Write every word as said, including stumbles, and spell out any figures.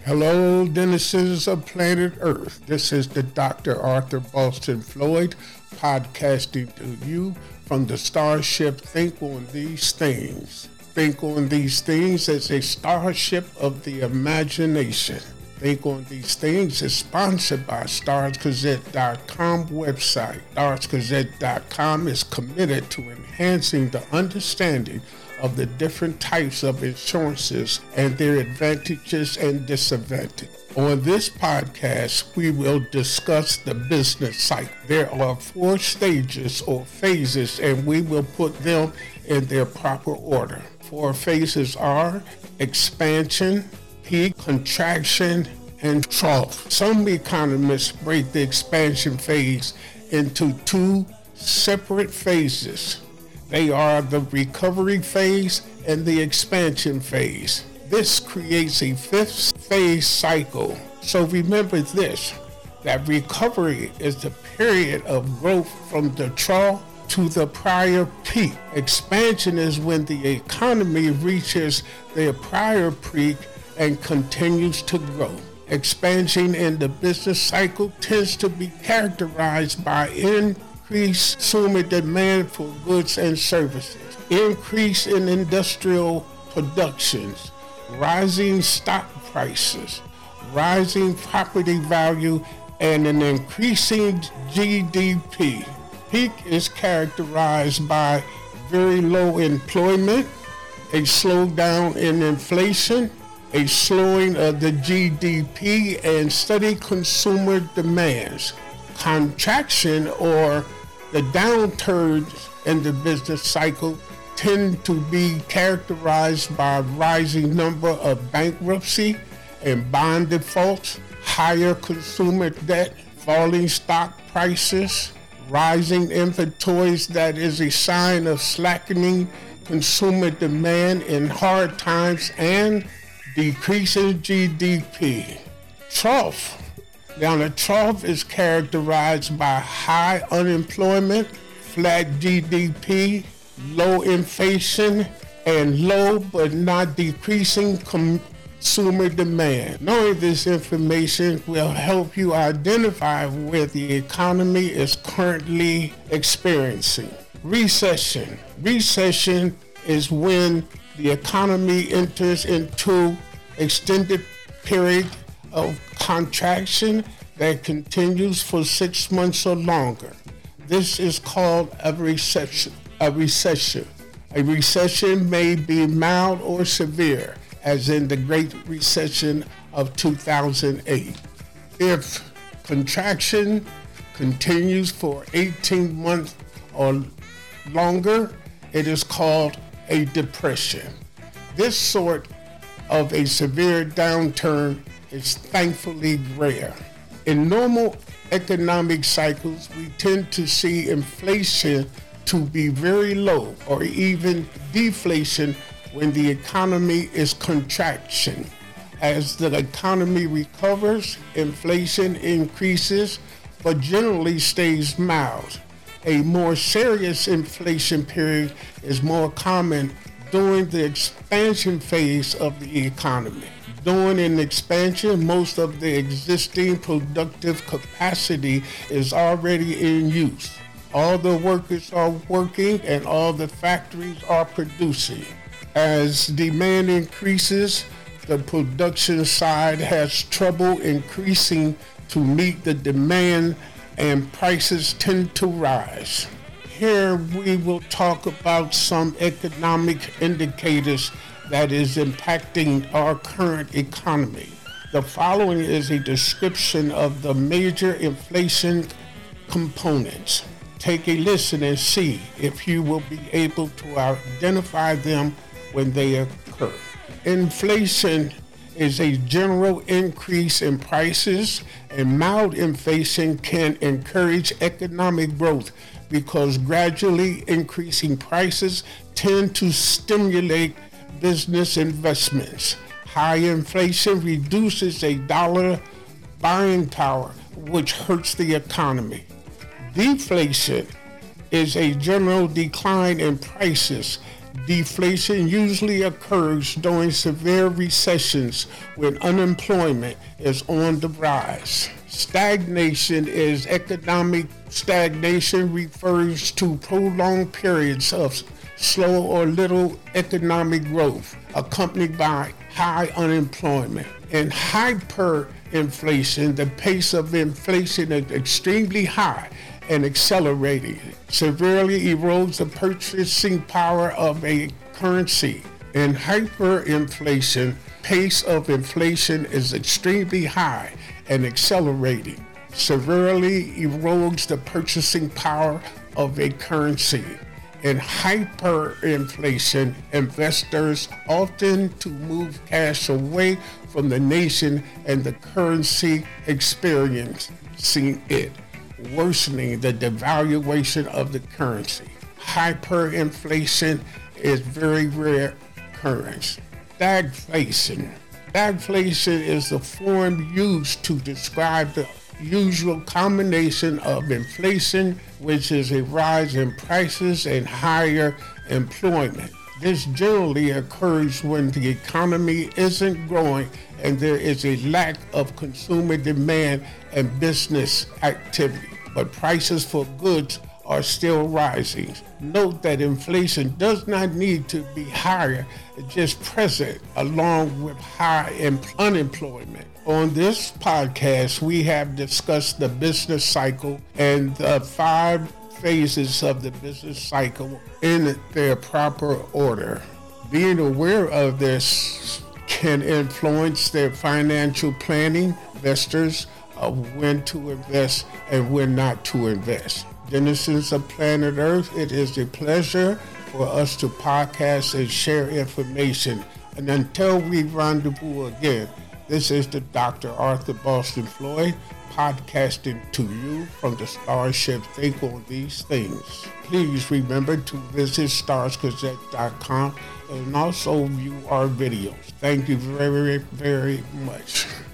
Hello, denizens of planet Earth. This is the Doctor Arthur Boston Floyd podcasting to you from the starship Think on These Things. Think on These Things as a starship of the imagination. Think on These Things is sponsored by stars gazette dot com website. stars gazette dot com is committed to enhancing the understanding of the different types of insurances and their advantages and disadvantages. On this podcast, we will discuss the business cycle. There are four stages or phases, and we will put them in their proper order. Four phases are expansion, peak, contraction, and trough. Some economists break the expansion phase into two separate phases. They are the recovery phase and the expansion phase. This creates a fifth phase cycle. So remember this, that recovery is the period of growth from the trough to the prior peak. Expansion is when the economy reaches their prior peak and continues to grow. Expansion in the business cycle tends to be characterized by in increased consumer demand for goods and services, increase in industrial productions, rising stock prices, rising property value, and an increasing G D P. Peak is characterized by very low employment, a slowdown in inflation, a slowing of the G D P, and steady consumer demands. Contraction, or the downturns in the business cycle, tend to be characterized by a rising number of bankruptcy and bond defaults, higher consumer debt, falling stock prices, rising inventories that is a sign of slackening consumer demand in hard times, and decreasing G D P. Trough. Now, the trough is characterized by high unemployment, flat G D P, low inflation, and low but not decreasing consumer demand. Knowing this information will help you identify where the economy is currently experiencing. Recession. Recession is when the economy enters into extended period of contraction that continues for six months or longer. This is called a recession. A recession. A recession may be mild or severe, as in the Great Recession of two thousand eight. If contraction continues for eighteen months or longer, it is called a depression. This sort of a severe downturn is thankfully rare. In normal economic cycles, we tend to see inflation to be very low or even deflation when the economy is contraction. As the economy recovers, inflation increases but generally stays mild. A more serious inflation period is more common during the expansion phase of the economy. During an expansion, most of the existing productive capacity is already in use. All the workers are working and all the factories are producing. As demand increases, the production side has trouble increasing to meet the demand, and prices tend to rise. Here we will talk about some economic indicators that is impacting our current economy. The following is a description of the major inflation components. Take a listen and see if you will be able to identify them when they occur. Inflation is a general increase in prices, and mild inflation can encourage economic growth because gradually increasing prices tend to stimulate business investments. High inflation reduces a dollar buying power, which hurts the economy. Deflation is a general decline in prices Deflation usually occurs during severe recessions when unemployment is on the rise. Stagnation is economic stagnation refers to prolonged periods of slow or little economic growth accompanied by high unemployment. In hyperinflation, the pace of inflation is extremely high and accelerating. Severely erodes the purchasing power of a currency. In hyperinflation, pace of inflation is extremely high and accelerating. Severely erodes the purchasing power of a currency. In hyperinflation, investors often to move cash away from the nation and the currency experiencing it, worsening the devaluation of the currency. Hyperinflation is very rare occurrence. Stagflation. Stagflation is the form used to describe the usual combination of inflation, which is a rise in prices and higher employment. This generally occurs when the economy isn't growing and there is a lack of consumer demand and business activity, but prices for goods are still rising. Note that inflation does not need to be higher, it's just present along with high unemployment. On this podcast, we have discussed the business cycle and the five phases of the business cycle in their proper order. Being aware of this can influence their financial planning, investors, of when to invest and when not to invest. Denizens of planet Earth, it is a pleasure for us to podcast and share information. And until we rendezvous again, this is the Doctor Arthur Boston Floyd podcasting to you from the Starship Think on These Things. Please remember to visit stars gazette dot com and also view our videos. Thank you very, very much.